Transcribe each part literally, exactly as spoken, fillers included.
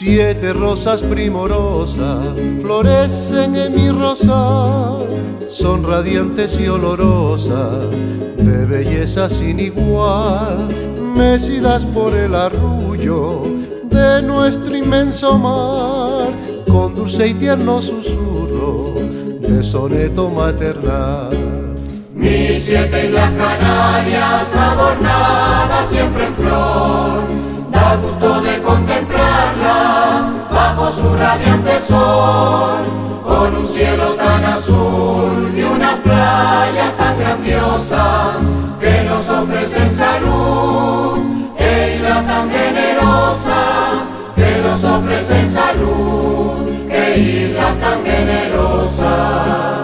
Siete rosas primorosas florecen en mi rosal, son radiantes y olorosas, de belleza sin igual, mecidas por el arrullo de nuestro inmenso mar, con dulce y tierno susurro de soneto maternal. Mis siete islas Canarias adornadas siempre en flor, da gusto de contemplarla bajo su radiante sol, con un cielo tan azul y unas playas tan grandiosas que nos ofrecen salud. Qué isla tan generosa, que nos ofrecen salud, qué isla tan generosa.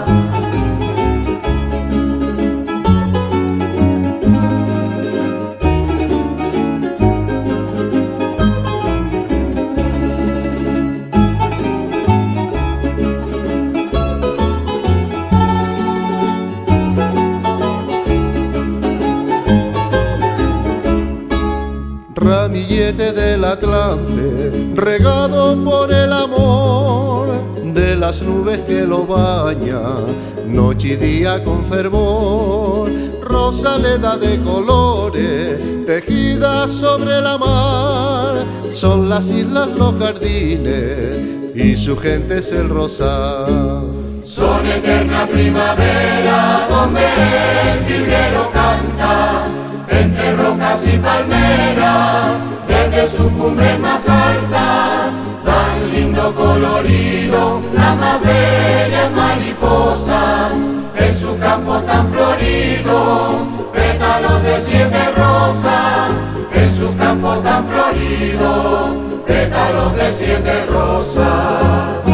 Ramillete del Atlante, regado por el amor de las nubes que lo bañan, noche y día con fervor. Rosaleda de colores, tejida sobre la mar, son las islas, los jardines y su gente es el rosal. Son eterna primavera donde el jilguero canta, entre rocas y palmeras, desde sus cumbres más altas, tan lindo colorido, la más bella mariposa, en sus campos tan floridos, pétalos de siete rosas, en sus campos tan floridos, pétalos de siete rosas.